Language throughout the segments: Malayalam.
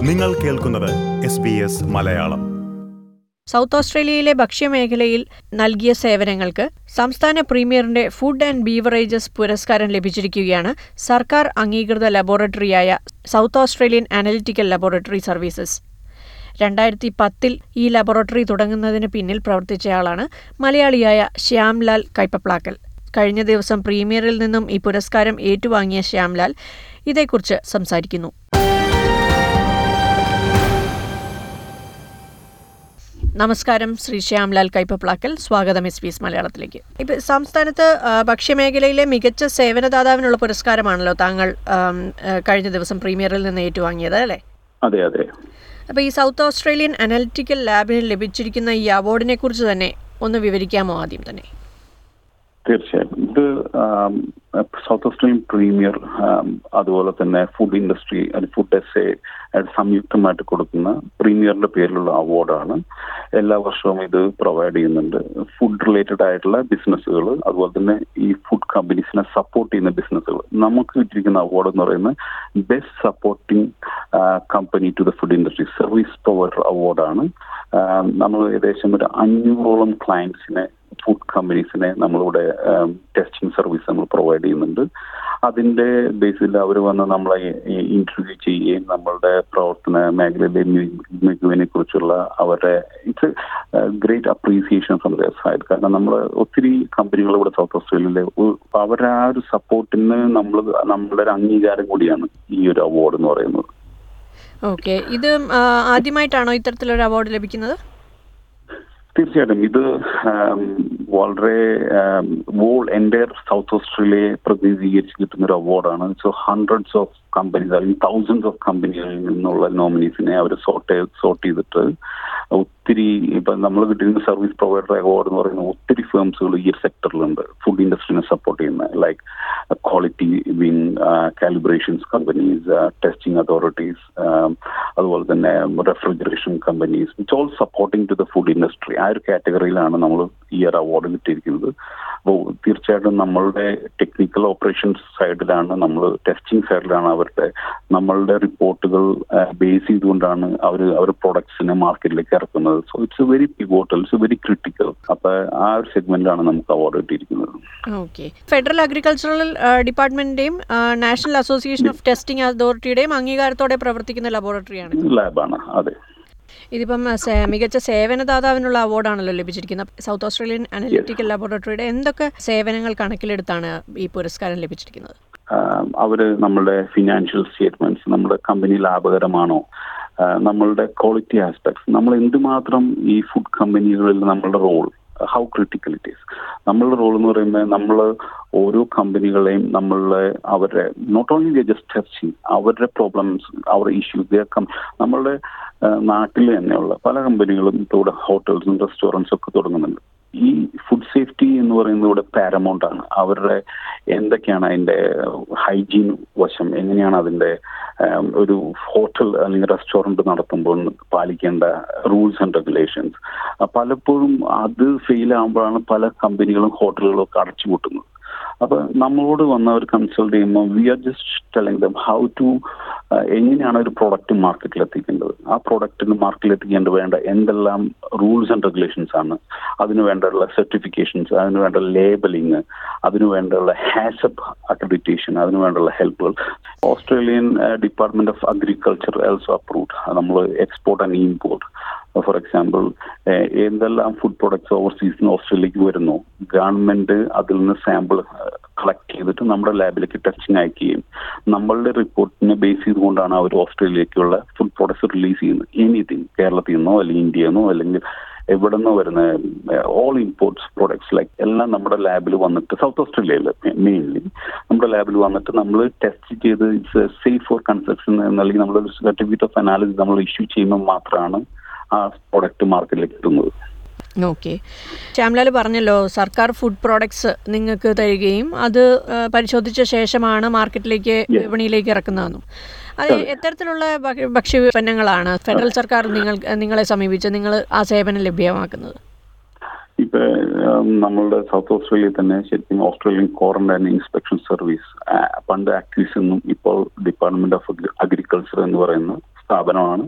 നിങ്ങൾ കേൾക്കുന്നത് SBS മലയാളം. സൗത്ത് ഓസ്ട്രേലിയയിലെ ഭക്ഷ്യമേഖലയിൽ നൽകിയ സേവനങ്ങൾക്ക് സംസ്ഥാന പ്രീമിയറിന്റെ ഫുഡ് ആൻഡ് ബീവറേജസ് പുരസ്കാരം ലഭിച്ചിരിക്കുകയാണ് സർക്കാർ അംഗീകൃത ലബോറട്ടറിയായ south Australian analytical laboratory services. 2010 ഈ ലബോറട്ടറി തുടങ്ങുന്നതിന് പിന്നിൽ പ്രവർത്തിച്ചയാളാണ് മലയാളിയായ ശ്യാംലാൽ കൈപ്പപ്ലാക്കൽ. കഴിഞ്ഞ ദിവസം പ്രീമിയറിൽ നിന്നും ഈ പുരസ്കാരം ഏറ്റുവാങ്ങിയ ശ്യാംലാൽ ഇതേക്കുറിച്ച് സംസാരിക്കുന്നു. നമസ്കാരം ശ്രീ ശ്യാംലാൽ കൈപ്പപ്ലാക്കൽ, സ്വാഗതം SBS മലയാളത്തിലേക്ക്. ഇപ്പം സംസ്ഥാനത്ത് ഭക്ഷ്യമേഖലയിലെ മികച്ച സേവനദാതാവിനുള്ള പുരസ്കാരമാണല്ലോ താങ്കൾ കഴിഞ്ഞ ദിവസം പ്രീമിയറിൽ നിന്ന് ഏറ്റുവാങ്ങിയത്, അല്ലേ? അതെ അതെ. അപ്പോൾ ഈ സൗത്ത് ഓസ്ട്രേലിയൻ അനലിറ്റിക്കൽ ലാബിന് ലഭിച്ചിരിക്കുന്ന ഈ അവാർഡിനെ കുറിച്ച് തന്നെ ഒന്ന് വിവരിക്കാമോ ആദ്യം തന്നെ? തീർച്ചയായും. ഇത് സൗത്ത് ഓസ്ട്രേലിയൻ പ്രീമിയർ അതുപോലെ തന്നെ ഫുഡ് ഇൻഡസ്ട്രി ഫുഡ് എസ്എ സംയുക്തമായിട്ട് കൊടുക്കുന്ന പ്രീമിയറിന്റെ പേരിലുള്ള അവാർഡാണ്. എല്ലാ വർഷവും ഇത് പ്രൊവൈഡ് ചെയ്യുന്നുണ്ട്. ഫുഡ് റിലേറ്റഡ് ആയിട്ടുള്ള ബിസിനസ്സുകൾ അതുപോലെ തന്നെ ഈ ഫുഡ് കമ്പനീസിനെ സപ്പോർട്ട് ചെയ്യുന്ന ബിസിനസ്സുകൾ. നമുക്ക് കിട്ടിയിരിക്കുന്ന അവാർഡ് എന്ന് പറയുന്നത് best supporting company to the food industry service provider അവാർഡാണ്. നമ്മൾ ഏകദേശം ഒരു 500ഓളം ക്ലയൻസിനെ ഫുഡ് കമ്പനീസിനെ നമ്മളിവിടെ ടെസ്റ്റിംഗ് സർവീസ് നമ്മൾ പ്രൊവൈഡ് ചെയ്യുന്നുണ്ട്. അതിന്റെ ബേസിൽ അവർ വന്ന് നമ്മളെ ഇന്റർവ്യൂ ചെയ്യുകയും നമ്മളുടെ പ്രവർത്തന മേഖലയിലെ മികവിനെ കുറിച്ചുള്ള അവരുടെ it's great appreciation from their side. കാരണം നമ്മൾ ഒത്തിരി കമ്പനികൾ ഇവിടെ സൗത്ത് ഓസ്ട്രേലിയയിലെ അവരുടെ ആ ഒരു സപ്പോർട്ടിന് നമ്മളുടെ ഒരു അംഗീകാരം കൂടിയാണ് ഈ ഒരു അവാർഡ് എന്ന് പറയുന്നത്. ഓക്കെ, ഇത് ആദ്യമായിട്ടാണോ ഇത്തരത്തിലൊരു അവാർഡ് ലഭിക്കുന്നത്? തീർച്ചയായിട്ടും. ഇത് വളരെ എൻ്റയർ സൗത്ത് ഓസ്ട്രേലിയയെ പ്രതിനിധീകരിച്ച് കിട്ടുന്ന ഒരു അവാർഡാണ്. സോ ഹൺഡ്രഡ്സ് ഓഫ് കമ്പനീസ് അല്ലെങ്കിൽ തൗസൻഡ്സ് ഓഫ് കമ്പനികളിൽ നിന്നുള്ള നോമിനീസിനെ അവർ സോർട്ട് ചെയ്തിട്ട് ഒത്തിരി ഇപ്പം നമ്മൾ കിട്ടിയിരുന്ന സർവീസ് പ്രൊവൈഡർ അവാർഡ് എന്ന് പറയുന്ന ഒത്തിരി ഫേംസുകൾ ഈ സെക്ടറിലുണ്ട്. ഫുഡ് ഇൻഡസ്ട്രീനെ സപ്പോർട്ട് ചെയ്യുന്ന like quality wing, calibrations companies, testing authorities, അതുപോലെ തന്നെ refrigeration companies, it's all supporting to the food industry. ആ ഒരു കാറ്റഗറിയിലാണ് നമ്മൾ ഈ ഒരു അവാർഡ് കിട്ടിയിരിക്കുന്നത്. അപ്പോൾ തീർച്ചയായിട്ടും നമ്മളുടെ ടെക്നിക്കൽ ഓപ്പറേഷൻസ് സൈഡിലാണ്, നമ്മൾ ടെസ്റ്റിംഗ് സൈഡിലാണ് നമ്മളുടെ റിപ്പോർട്ടുകൾ ബേസ് ചെയ്തുകൊണ്ടാണ് അവർ പ്രൊഡക്ട്സിനെ മാർക്കറ്റിലേക്ക് ഇറക്കുന്നത്. So it's very pivotal, it's very critical. അപ്പോൾ ആ ഒരു സെഗ്മെന്റിലാണ് നമുക്ക് അവാർഡ് കിട്ടിയിരിക്കുന്നത്. ഓക്കെ, ഫെഡറൽ അഗ്രികൾച്ചറൽ ഡിപ്പാർട്ട്മെന്റിന്റെയും നാഷണൽ അസോസിയേഷൻ ഓഫ് ടെസ്റ്റിംഗ് അതോറിറ്റിയുടെയും അംഗീകാരത്തോടെ പ്രവർത്തിക്കുന്ന ലാബാണ്. അതെ. ഇതിപ്പം മികച്ച സേവനദാതാവിനുള്ള അവാർഡാണല്ലോ ലഭിച്ചിരിക്കുന്നത്. സൗത്ത് ഓസ്ട്രേലിയൻ അനലിറ്റിക്കൽ ലബോറട്ടറിയുടെ എന്തൊക്കെ സേവനങ്ങൾ കണക്കിലെടുത്താണ് ഈ പുരസ്കാരം ലഭിച്ചിരിക്കുന്നത്? അവര് നമ്മളുടെ ഫിനാൻഷ്യൽ സ്റ്റേറ്റ്മെന്റ്സ്, നമ്മുടെ കമ്പനി ലാഭകരമാണോ, നമ്മളുടെ ക്വാളിറ്റി ആസ്പെക്ട്സ്, നമ്മൾ എന്തുമാത്രം ഈ ഫുഡ് കമ്പനികളിൽ നമ്മളുടെ role, how critical it is. നമ്മളുടെ റോൾ എന്ന് പറയുമ്പോൾ നമ്മൾ ഓരോ കമ്പനികളെയും അവരുടെ നോട്ട് ഓൺലി ജസ്റ്റ് ടെസ്റ്റിംഗ് അവരുടെ പ്രോബ്ലംസ്, അവരുടെ ഇഷ്യൂസ്, നമ്മളുടെ നാട്ടിൽ തന്നെയുള്ള പല കമ്പനികളും ഇവിടെ ഹോട്ടൽസും റെസ്റ്റോറൻറ്റ്സും ഒക്കെ തുടങ്ങുന്നുണ്ട്. ഈ ഫുഡ് സേഫ്റ്റി എന്ന് പറയുന്നത് ഇവിടെ പാരമൗണ്ട് ആണ്. അവരുടെ എന്തൊക്കെയാണ് അതിൻ്റെ ഹൈജീൻ വശം, എങ്ങനെയാണ് അതിൻ്റെ ഒരു ഹോട്ടൽ അല്ലെങ്കിൽ റെസ്റ്റോറൻറ്റ് നടത്തുമ്പോൾ പാലിക്കേണ്ട റൂൾസ് ആൻഡ് റെഗുലേഷൻസ്. പലപ്പോഴും അത് ഫെയിൽ ആകുമ്പോഴാണ് പല കമ്പനികളും ഹോട്ടലുകളും ഒക്കെ അടച്ചുപൂട്ടുന്നത്. അപ്പൊ നമ്മളോട് വന്നവർ കൺസൾട്ട് ചെയ്യുമ്പോൾ we are just telling them how to എങ്ങനെയാണ് ഒരു പ്രൊഡക്റ്റ് മാർക്കറ്റിൽ എത്തിക്കേണ്ടത്, ആ പ്രൊഡക്റ്റിന് മാർക്കറ്റിൽ എത്തിക്കേണ്ട വേണ്ട എന്തെല്ലാം റൂൾസ് ആൻഡ് റെഗുലേഷൻസ് ആണ്, അതിന് വേണ്ടിയുള്ള സർട്ടിഫിക്കേഷൻസ്, അതിന് വേണ്ട ലേബലിങ്, അതിന് വേണ്ടിയുള്ള ഹാസപ്പ് അക്രഡിറ്റേഷൻ, അതിന് വേണ്ടിയുള്ള ഹെൽപ്പുകൾ. Australian department of agriculture also approved. നമ്മൾ export and import, for example എന്തെല്ലാം ഫുഡ് പ്രൊഡക്ട്സ് ഓവർസീസിന് ഓസ്ട്രേലിയക്ക് വരുന്നു, ഗവൺമെന്റ് അതിൽ നിന്ന് സാമ്പിൾ കളക്ട് ചെയ്തിട്ട് നമ്മുടെ ലാബിലേക്ക് ടെസ്റ്റിംഗ് അയക്കുകയും നമ്മളുടെ റിപ്പോർട്ടിനെ ബേസ് ചെയ്തുകൊണ്ടാണ് അവർ ഓസ്ട്രേലിയക്കുള്ള ഫുഡ് പ്രൊഡക്ട്സ് റിലീസ് ചെയ്യുന്നത്. എനിത്തിങ് കേരളത്തിൽ നിന്നോ അല്ലെങ്കിൽ ഇന്ത്യയിൽ നിന്നോ അല്ലെങ്കിൽ എവിടെ നിന്നോ വരുന്ന ഓൾ ഇമ്പോർട്ട്സ് പ്രൊഡക്ട്സ് ലൈക്ക് എല്ലാം നമ്മുടെ ലാബിൽ വന്നിട്ട് സൗത്ത് ഓസ്ട്രേലിയയിൽ മെയിൻലി നമ്മുടെ ലാബിൽ വന്നിട്ട് നമ്മൾ ടെസ്റ്റ് ചെയ്ത് ഇറ്റ്സ് സേഫ് ഫോർ കൺസപ്ഷൻ എന്നല്ലെങ്കിൽ നമ്മളൊരു സർട്ടിഫിക്കറ്റ് ഓഫ് അനാലിസിസ് നമ്മൾ ഇഷ്യൂ ചെയ്യുമ്പോൾ മാത്രമാണ് ആ പ്രൊഡക്റ്റ് മാർക്കറ്റിലേക്ക് എത്തുന്നത്. ഓക്കെ, ശ്യാംലാൽ പറഞ്ഞല്ലോ സർക്കാർ ഫുഡ് പ്രോഡക്ട്സ് നിങ്ങൾക്ക് തരികയും അത് പരിശോധിച്ച ശേഷമാണ് മാർക്കറ്റിലേക്ക് വിപണിയിലേക്ക് ഇറക്കുന്നതെന്നും. അത് എത്തരത്തിലുള്ള ഭക്ഷ്യോൽപ്പന്നങ്ങളാണ് ഫെഡറൽ സർക്കാർ നിങ്ങളെ സമീപിച്ച് നിങ്ങൾ ആ സേവനം ലഭ്യമാക്കുന്നത്? ഇപ്പൊ നമ്മളുടെ സൗത്ത് ഓസ്ട്രേലിയയിൽ തന്നെ ശരിക്കും ഓസ്ട്രേലിയൻ ക്വാറന്റൈൻ ഇൻസ്പെക്ഷൻ സർവീസ് പണ്ട് ആക്ടീസ് എന്നും ഇപ്പോൾ ഡിപ്പാർട്ട്മെന്റ് ഓഫ് അഗ്രികൾച്ചർ എന്ന് പറയുന്ന സ്ഥാപനമാണ്.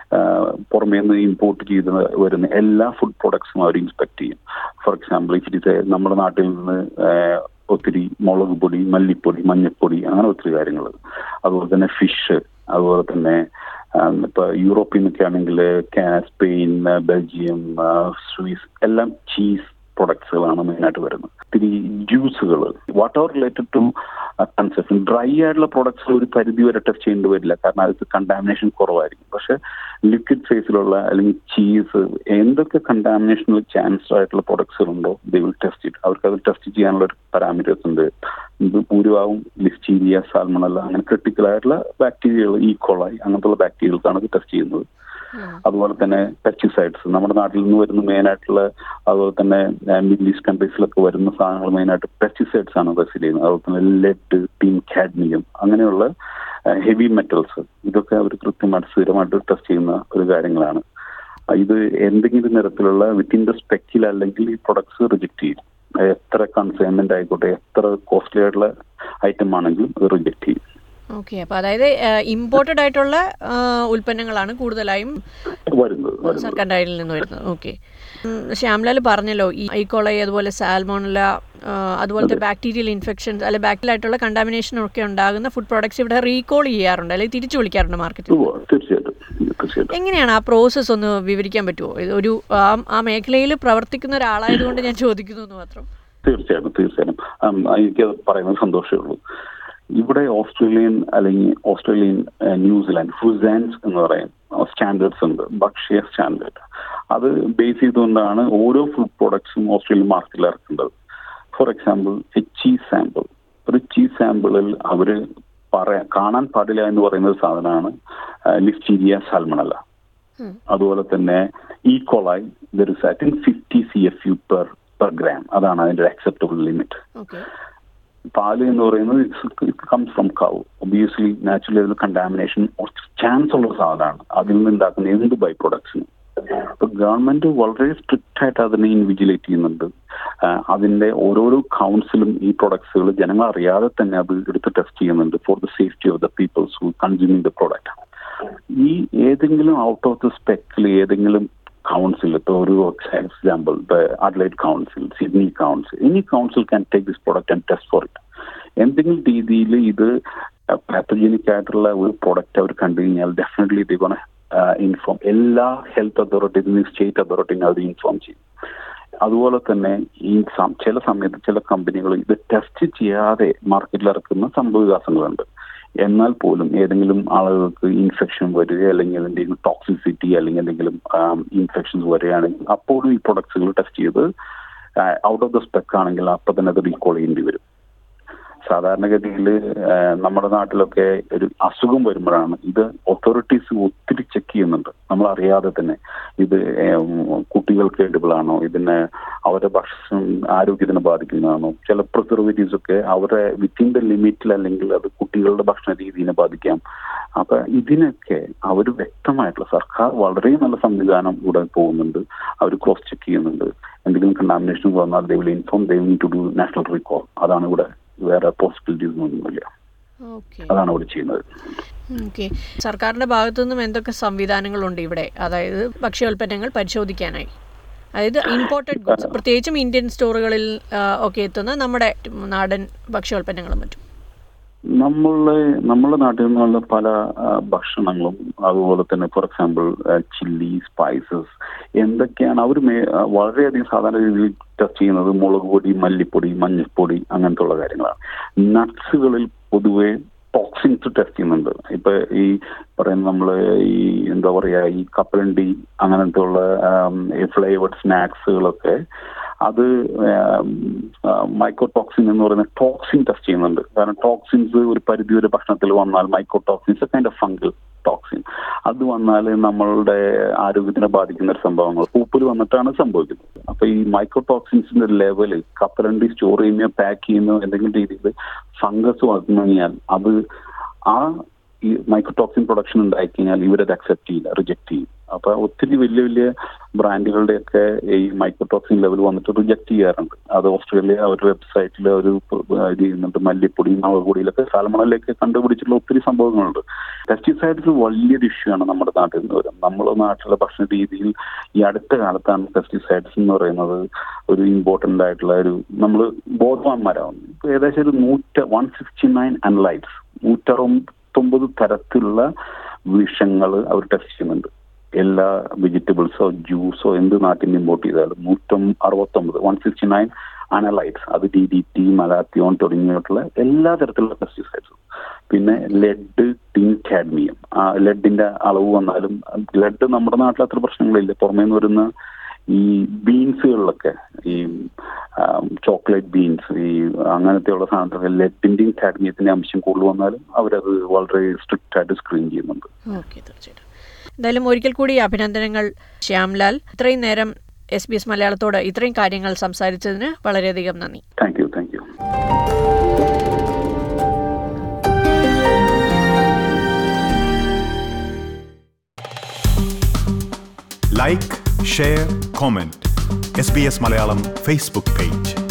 പുറമേ നിന്ന് ഇമ്പോർട്ട് ചെയ്ത് വരുന്ന എല്ലാ ഫുഡ് പ്രൊഡക്ട്സും അവർ ഇൻസ്പെക്ട് ചെയ്യും. ഫോർ എക്സാമ്പിൾ ഇച്ചിരി നമ്മുടെ നാട്ടിൽ നിന്ന് ഒത്തിരി മുളക് പൊടി, മല്ലിപ്പൊടി, മഞ്ഞൾപ്പൊടി, അങ്ങനെ ഒത്തിരി കാര്യങ്ങൾ. അതുപോലെ തന്നെ ഫിഷ്, അതുപോലെ തന്നെ ഇപ്പൊ യൂറോപ്പിൽ നിന്നൊക്കെ ആണെങ്കിൽ സ്പെയിൻ, ബെൽജിയം, സ്വിസ് എല്ലാം ചീസ് പ്രൊഡക്ട്സുകളാണ് മെയിനായിട്ട് വരുന്നത്. ഒത്തിരി ജ്യൂസുകൾ, whatever related to conception. Dry ആയിട്ടുള്ള പ്രൊഡക്ട്സ് ഒരു പരിധി വരെ ടെസ്റ്റ് ചെയ്യേണ്ടി വരില്ല, കാരണം അത് കണ്ടാമിനേഷൻ കുറവായിരിക്കും. പക്ഷെ ലിക്വിഡ് ഫേസിലുള്ള അല്ലെങ്കിൽ ചീസ്, എന്തൊക്കെ കണ്ടാമിനേഷനിൽ ചാൻസ് ആയിട്ടുള്ള പ്രൊഡക്ട്സുകൾ ഉണ്ടോ ദേ വിൽ ടെസ്റ്റ് ഇറ്റ്. അവർക്ക് അത് ടെസ്റ്റ് ചെയ്യാനുള്ള ഒരു പാരാമീറ്റേഴ്സ് ഉണ്ട്. ഇത് ഭൂരിഭാഗവും ലിസ്റ്റീരിയ, സാൽമണല്ല, അങ്ങനെ ക്രിട്ടിക്കൽ ആയിട്ടുള്ള ബാക്ടീരിയകൾ, ഈക്കോളായി അങ്ങനത്തുള്ള ബാക്ടീരിയകൾക്കാണ് ഇത് ടെസ്റ്റ് ചെയ്യുന്നത്. അതുപോലെ തന്നെ പെസ്റ്റിസൈഡ്സ്, നമ്മുടെ നാട്ടിൽ നിന്ന് വരുന്ന മെയിനായിട്ടുള്ള, അതുപോലെ തന്നെ മിഡിൽ ഈസ്റ്റ് കൺട്രീസിലൊക്കെ വരുന്ന സാധനങ്ങൾ മെയിനായിട്ട് പെസ്റ്റിസൈഡ്സ് ആണ് ടെസ്റ്റ് ചെയ്യുന്നത്. അതുപോലെ തന്നെ ലെഡ്, ടിൻ, കാഡ്മിയം, അങ്ങനെയുള്ള ഹെവി മെറ്റൽസ്, ഇതൊക്കെ അവർ കൃത്യമായിട്ട് സ്ഥിരമായിട്ട് ടെസ്റ്റ് ചെയ്യുന്ന ഒരു കാര്യങ്ങളാണ്. ഇത് എന്തെങ്കിലും തരത്തിലുള്ള വിത്തിൻ ദ സ്പെക്കിൽ അല്ലെങ്കിൽ ഈ പ്രൊഡക്ട്സ് റിജക്ട് ചെയ്യും. എത്ര കൺസൈൻമെന്റ് ആയിക്കോട്ടെ, എത്ര കോസ്റ്റ്ലി ആയിട്ടുള്ള ഐറ്റം ആണെങ്കിലും അത് റിജക്ട് ചെയ്യും. ഓക്കെ, അപ്പൊ അതായത് ഇമ്പോർട്ടഡ് ആയിട്ടുള്ള ഉൽപ്പന്നങ്ങളാണ് കൂടുതലായും സർക്കാരിന്റെ കയ്യിൽ നിന്ന് വരുന്നത്. ഓക്കെ, ശ്യാംലാൽ പറഞ്ഞല്ലോ ഈ ഈക്കോളൈ, അതുപോലെ സാൽമോണല, അതുപോലത്തെ ബാക്ടീരിയൽ ഇൻഫെക്ഷൻസ് അല്ലെ ബാക്ടീരിയൽ ആയിട്ടുള്ള കണ്ടാമിനേഷൻ ഒക്കെ ഉണ്ടാകുന്ന ഫുഡ് പ്രോഡക്ട്സ് ഇവിടെ റീകോൾ ചെയ്യാറുണ്ട് അല്ലെങ്കിൽ തിരിച്ചു വിളിക്കാറുണ്ട് മാർക്കറ്റിൽ. എങ്ങനെയാണ് ആ പ്രോസസ്സ് ഒന്ന് വിവരിക്കാൻ പറ്റുമോ? ഒരു ആ മേഖലയിൽ പ്രവർത്തിക്കുന്ന ഒരാളായതുകൊണ്ട് ഞാൻ ചോദിക്കുന്നു എന്ന് മാത്രം. തീർച്ചയായിട്ടും എനിക്ക് പറയുന്നത് സന്തോഷമേ ഉള്ളൂ. ഇവിടെ ഓസ്ട്രേലിയൻ ന്യൂസിലാൻഡ് ഫുഡ്സാൻഡ്സ് എന്ന് പറയും സ്റ്റാൻഡേർഡ്സ് ഉണ്ട്, ഭക്ഷ്യ സ്റ്റാൻഡേർഡ്. അത് ബേസ് ചെയ്തുകൊണ്ടാണ് ഓരോ ഫുഡ് പ്രോഡക്ട്സും ഓസ്ട്രേലിയൻ മാർക്കറ്റിൽ ഇറക്കുന്നത്. ഫോർ എക്സാമ്പിൾ ചീസ് സാമ്പിൾ, ഒരു ചീസ് സാമ്പിളിൽ അവർ കാണാൻ പാടില്ല എന്ന് പറയുന്ന ഒരു സാധനമാണ് ലിസ്റ്റീരിയ സാൽമണല്ല. അതുപോലെ തന്നെ E coli there is I think 50 CFU per gram, അതാണ് അതിന്റെ അക്സെപ്റ്റബിൾ ലിമിറ്റ്. പാല് എന്ന് പറയുന്നത് it comes from cow. Obviously naturally അതിൽ കണ്ടാമിനേഷൻ ചാൻസ് ഉള്ള സാധനമാണ്. അതിൽ നിന്ന് ഉണ്ടാക്കുന്ന എന്ത് ബൈ പ്രൊഡക്ട്സിനും. അപ്പൊ ഗവൺമെന്റ് വളരെ സ്ട്രിക്റ്റ് ആയിട്ട് അതിനെ ഇൻവിജിലേറ്റ് ചെയ്യുന്നുണ്ട്. അതിന്റെ ഓരോരോ കൗൺസിലും ഈ പ്രൊഡക്ട്സുകൾ ജനങ്ങൾ അറിയാതെ തന്നെ അത് എടുത്ത് ടെസ്റ്റ് ചെയ്യുന്നുണ്ട് for the safety of the peoples who consuming the product. ഈ ഏതെങ്കിലും ഔട്ട് ഓഫ് ദ സ്പെക്കിൽ ഏതെങ്കിലും council, ഇപ്പോൾ ഒരു example Adelaide council, Sydney council, any council can take this product and test for it. എന്തെങ്കിലും രീതിയിൽ ഇത് പാത്തജനിക് ആയിട്ടുള്ള ഒരു പ്രോഡക്റ്റ് അവർ കണ്ടു കഴിഞ്ഞാൽ ഡെഫിനറ്റ്ലി ദേ ഗോണ ഇൻഫോം. എല്ലാ ഹെൽത്ത് അതോറിറ്റീസിനും സ്റ്റേറ്റ് അതോറിറ്റിനും അവർ ഇൻഫോം ചെയ്യും. അതുപോലെ തന്നെ ഈ ചില സമയത്ത് ചില കമ്പനികൾ ഇത് ടെസ്റ്റ് ചെയ്യാതെ മാർക്കറ്റിൽ ഇറക്കുന്ന സംഭവവികാസങ്ങളുണ്ട്. എന്നാൽ പോലും ഏതെങ്കിലും ആളുകൾക്ക് ഇൻഫെക്ഷൻ വരിക അല്ലെങ്കിൽ എന്തെങ്കിലും ടോക്സിസിറ്റി അല്ലെങ്കിൽ എന്തെങ്കിലും ഇൻഫെക്ഷൻസ് വരികയാണെങ്കിൽ അപ്പോഴും ഈ പ്രൊഡക്ട്സുകൾ ടെസ്റ്റ് ചെയ്ത് ഔട്ട് ഓഫ് ദ സ്പെക്ക് ആണെങ്കിൽ അപ്പം തന്നെ അത് റീകോൾ ചെയ്യേണ്ടി വരും. സാധാരണഗതിയിൽ നമ്മുടെ നാട്ടിലൊക്കെ ഒരു അസുഖം വരുമ്പോഴാണ് ഇത് അതോറിറ്റീസ് ഒത്തിരി ചെക്ക് ചെയ്യുന്നുണ്ട്. നമ്മൾ അറിയാതെ തന്നെ ഇത് കുട്ടികൾക്ക് എഡിബിൾ ആണോ, ഇതിനെ അവരുടെ ഭക്ഷണം ആരോഗ്യത്തിനെ ബാധിക്കുന്നതാണോ, ചില പ്രിസർവേറ്റീവ്സ് ഒക്കെ അവരുടെ വിത്തിൻ ദ ലിമിറ്റിൽ അല്ലെങ്കിൽ അത് കുട്ടികളുടെ ഭക്ഷണ രീതിയെ ബാധിക്കാം. അപ്പൊ ഇതിനൊക്കെ അവർ വ്യക്തമായിട്ടുള്ള സർക്കാർ വളരെ നല്ല സംവിധാനം ഇവിടെ പോകുന്നുണ്ട്. അവർ ക്രോസ് ചെക്ക് ചെയ്യുന്നുണ്ട്. എന്തെങ്കിലും കണ്ടാമിനേഷൻ വന്നാൽ they will inform, they will to do national recall. അതാണ് ഇവിടെ, വേറെ പോസിബിലിറ്റീസ് ഒന്നുമില്ല. അതാണ് ഇവിടെ ചെയ്യുന്നത്. ഓക്കെ, സർക്കാരിന്റെ ഭാഗത്തു നിന്നും എന്തൊക്കെ സംവിധാനങ്ങളുണ്ട് ഇവിടെ, അതായത് ഭക്ഷ്യോൽപ്പന്നങ്ങൾ പരിശോധിക്കാനായി? അതായത് ഇമ്പോർട്ടഡ് ഗുഡ്സ്, പ്രത്യേകിച്ചും ഇന്ത്യൻ സ്റ്റോറുകളിൽ ഒക്കെ എത്തുന്ന നമ്മുടെ നാടൻ ഭക്ഷ്യോൽപ്പന്നങ്ങളും മറ്റും. നമ്മുടെ നാട്ടിൽ നിന്നുള്ള പല ഭക്ഷണങ്ങളും അതുപോലെ തന്നെ ഫോർ എക്സാമ്പിൾ ചില്ലി, സ്പൈസസ് എന്തൊക്കെയാണ് അവർ വളരെയധികം സാധാരണ രീതിയിൽ ടെസ്റ്റ് ചെയ്യുന്നത് മുളക് പൊടി, മല്ലിപ്പൊടി, മഞ്ഞൾപ്പൊടി, അങ്ങനത്തെ ഉള്ള കാര്യങ്ങളാണ്. നട്ട്സുകളിൽ പൊതുവെ ടോക്സിൻസ് ടെസ്റ്റ് ചെയ്യുന്നുണ്ട്. ഇപ്പൊ ഈ പറയുന്ന നമ്മള് ഈ എന്താ പറയാ ഈ കപ്പലണ്ടി അങ്ങനത്തെ ഉള്ള ഫ്ലേവേർഡ് സ്നാക്സുകളൊക്കെ അത് മൈക്രോടോക്സിൻ എന്ന് പറയുന്ന ടോക്സിൻ ടെസ്റ്റ് ചെയ്യുന്നുണ്ട്. കാരണം ടോക്സിൻസ് ഒരു പരിധി വരെ ഭക്ഷണത്തിൽ വന്നാൽ microtoxins kind of fungal toxin അത് വന്നാൽ നമ്മളുടെ ആരോഗ്യത്തിനെ ബാധിക്കുന്ന ഒരു സംഭവങ്ങൾ പൂപ്പിൽ വന്നിട്ടാണ് സംഭവിക്കുന്നത്. അപ്പൊ ഈ മൈക്രോടോക്സിൻസിന്റെ ലെവല് കപ്പലണ്ടി സ്റ്റോർ ചെയ്യുന്നോ പാക്ക് ചെയ്യുന്നോ എന്തെങ്കിലും രീതിയിൽ ഫംഗസ് വന്നു കഴിഞ്ഞാൽ അത് ആ ഈ മൈക്രോടോക്സിൻ പ്രൊഡക്ഷൻ ഉണ്ടായി കഴിഞ്ഞാൽ ഇവരത് അക്സെപ്റ്റ് ചെയ്യില്ല, റിജക്ട് ചെയ്യും. അപ്പൊ ഒത്തിരി വലിയ വലിയ ബ്രാൻഡുകളുടെയൊക്കെ ഈ മൈക്രോടോക്സിൻ ലെവൽ വന്നിട്ട് റിജക്ട് ചെയ്യാറുണ്ട്. അത് ഓസ്ട്രേലിയ അവരുടെ വെബ്സൈറ്റിൽ ഒരു ഇത് ചെയ്യുന്നുണ്ട്. മല്ലിപ്പൊടി, മുളകുപൊടിയിലൊക്കെ സാൽമണലൊക്കെ കണ്ടുപിടിച്ചിട്ടുള്ള ഒത്തിരി സംഭവങ്ങളുണ്ട്. പെസ്റ്റിസൈഡ്സ് വലിയൊരു ഇഷ്യൂ ആണ് നമ്മുടെ നാട്ടിൽ നിന്ന് വരും. നമ്മുടെ നാട്ടിലെ ഭക്ഷണ രീതിയിൽ ഈ അടുത്ത കാലത്താണ് പെസ്റ്റിസൈഡ്സ് എന്ന് പറയുന്നത് ഒരു ഇമ്പോർട്ടൻ്റ് ആയിട്ടുള്ള ഒരു നമ്മൾ ബോധവാന്മാരാവുന്നു. ഇപ്പോൾ ഏകദേശം ഒരു 169 അനലൈറ്റ്സ് 169 തരത്തിലുള്ള വിഷങ്ങൾ അവർ ടെസ്റ്റ് ചെയ്യുന്നുണ്ട്. എല്ലാ വെജിറ്റബിൾസോ ജ്യൂസോ എന്ത് നാട്ടിൽ നിന്ന് ഇമ്പോർട്ട് ചെയ്താലും 169 അനലൈറ്റ്സ്, അത് DDT, മലാത്തിയോൺ തുടങ്ങിയിട്ടുള്ള എല്ലാ തരത്തിലുള്ള പെസ്റ്റിസൈഡ്സും. പിന്നെ ലെഡ്, ടിൻ, കാഡ്മിയം. ലെഡിന്റെ അളവ് വന്നാലും ലെഡ് നമ്മുടെ നാട്ടിൽ അത്ര പ്രശ്നങ്ങളില്ല. പുറമേ നിന്ന് വരുന്ന ഈ ബീൻസുകളിലൊക്കെ ഈ ചോക്ലേറ്റ് ബീൻസ്, ഈ അങ്ങനത്തെയുള്ള സാധനത്തിൽ ലെഡിന്റെയും കാഡ്മിയത്തിന്റെയും അംശം കൂടുതൽ വന്നാലും അവരത് വളരെ സ്ട്രിക്റ്റ് ആയിട്ട് സ്ക്രീൻ ചെയ്യുന്നുണ്ട്. ഓക്കെ, തീർച്ചയായിട്ടും. എന്തായാലും ഒരിക്കൽ കൂടി അഭിനന്ദനങ്ങൾ ശ്യാംലാൽ. ഇത്രയും നേരം SBS മലയാളത്തോട് ഇത്രയും കാര്യങ്ങൾ സംസാരിച്ചതിന് വളരെയധികം നന്ദി. Thank you. Like, share, comment. SBS Malayalam Facebook page.